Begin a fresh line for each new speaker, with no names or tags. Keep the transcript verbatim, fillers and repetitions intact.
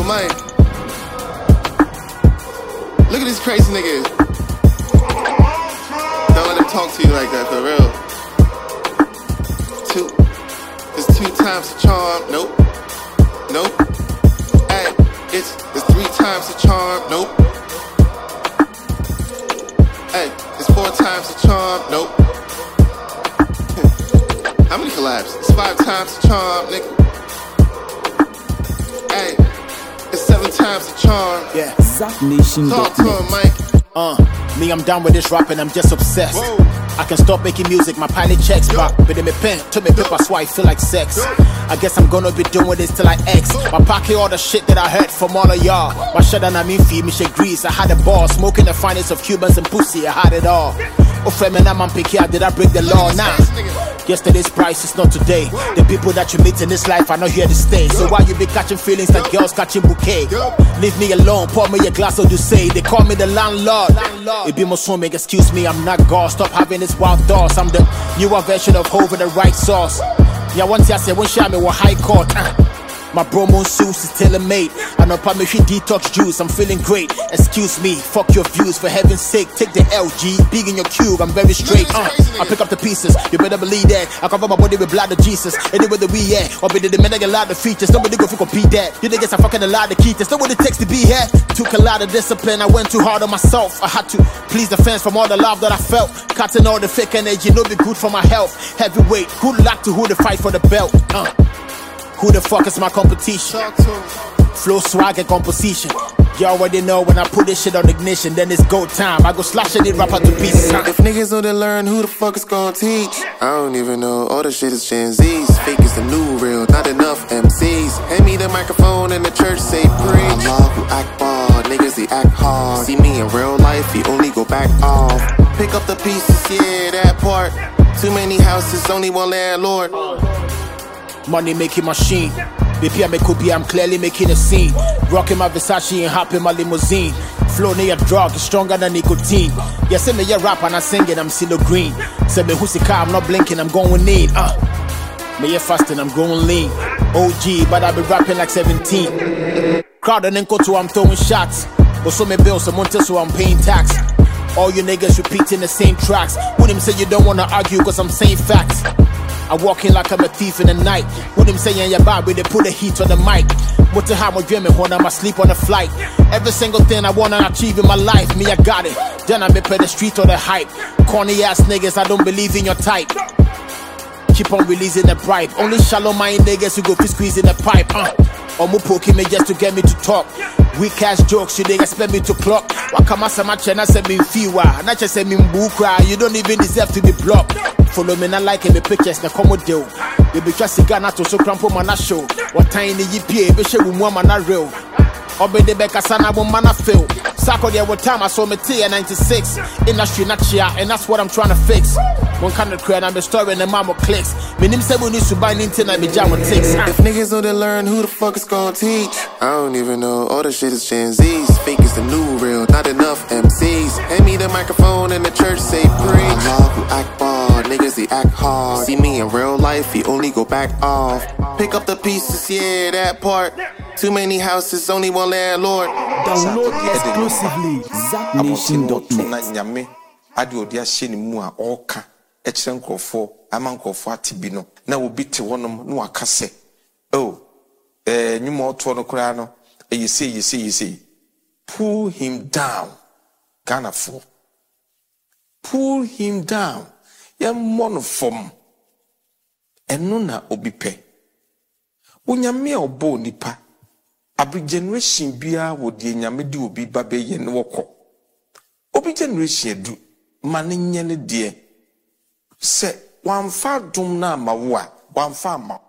mic. Look at these crazy niggas. Don't let them talk to you like that, for real. Two. It's two times the charm. Nope. Nope. Hey, it's, it's three times the charm. Nope. Hey, it's four times the charm. Nope. How many collabs? It's five times the charm, nigga. Hey, it's seven times the charm.
Yeah, Zach Nation.
Talk to him, Mike.
Uh, me, I'm down with this rapping, I'm just obsessed.
Whoa.
I can stop making music, my pilot checks back. But in my pen, to me paper, so I feel like sex. I guess I'm gonna be doing this till I X. My pocket all the shit that I heard from all of y'all. My shut down, I mean, feed me shit grease. I had a ball, smoking the finest of Cubans and pussy, I had it all. Oh, Femina, man, picky, did I break the law now? Yesterday's price is not today. The people that you meet in this life are not here to stay. So why you be catching feelings like girls catching bouquet? Leave me alone, pour me a glass of Douce. They call me the landlord. It be my swimming, excuse me, I'm not God. Stop having this wild thoughts. I'm the newer version of Hov with the right sauce. Yeah, once I say one shot me with high court. Uh. My bromo suits is tailor-made. I know me detox juice, I'm feeling great. Excuse me, fuck your views, for heaven's sake. Take the L G, big in your cube, I'm very straight. uh, I pick up the pieces, you better believe that. I cover my body with blood of Jesus. Anywhere that we at, or be the men that get a lot of features. Nobody go for compete that. You niggas are fucking a lot of keys. Know what it takes to be here. Took a lot of discipline, I went too hard on myself. I had to please the fans from all the love that I felt. Cutting all the fake energy, no be good for my health. Heavyweight, good luck to who to fight for the belt. uh. Who the fuck is my competition? Flow, swag, and composition. You already know when I put this shit on ignition, then it's go time. I go slash any rapper to pieces.
If niggas know they learn, who the fuck is gonna teach? I don't even know, all the shit is Gen Z's. Fake is the new real, not enough M Cs. Hand me the microphone and the church say preach. Allahu Akbar, niggas they act hard. See me in real life, he only go back off. Pick up the pieces, yeah, that part. Too many houses, only one landlord.
Money making machine. Baby, I make be, I'm clearly making a scene. Rocking my Versace and hopping my limousine. Flow near drug is stronger than nicotine. Yeah, say me a rap and I sing it, I'm CeeLo Green. Say me who's the car, I'm not blinking, I'm going in. Uh, me a fasting, I'm going lean. O G, but I be rapping like seventeen. Crowd and then go to I'm throwing shots. But so me bills, so monte, so I'm paying tax. All you niggas repeating the same tracks. With him say you don't wanna argue, cause I'm saying facts. I walk in like I'm a thief in the night. With him saying you're bad, they put the heat on the mic. What the hell I'm dreaming when I'm asleep on the flight. Every single thing I wanna achieve in my life, me I got it. Then I be pay the street or the hype. Corny ass niggas, I don't believe in your type. Keep on releasing the bribe. Only shallow mind niggas who go fi squeezing the pipe. Uh. Or mo poking me just to get me to talk. Weak ass jokes, you they expect me to clock. Wakama samache na se me fiwa. Na che se me mbukra. You don't even deserve to be blocked. Follow me na like me pictures na komo deal. Baby twa siga na to so crampo man na show. What tiny yipi be she wu man na real. Obe de beka sana bo man na fail. Sako there what time I saw me T ninety-six. Industry na chia and that's what I'm trying to fix. One kind of create and the story and the mama clicks. Minim se we need to buy Nintendo and me jam with ticks. If niggas know they learn, who the fuck is gonna teach? I don't even know, all the shit is Gen Z's. Fake is the new real, not enough M Cs. Hand me the microphone and the church say preach. Allahu Akbar, niggas they act hard. See me in real life, he only go back off. Pick up the pieces, yeah, that part. Too many houses, only one landlord. Download exclusively Zach Nation dot net.
Adio dia hye ni mu a oka e kire nkofo ama nkofo atibi no na obi te wonom no aka se oh eh nyumo oto no kura no e yesi yesi yesi pull him down Ghana for pull him down ya mono form eno na obi pe onyame obo nipa abri generation bia wo de nyame de obi ba be ye ne wokọ obi generation du mane nyene de se wan fa dum na ma wo a wan fa ma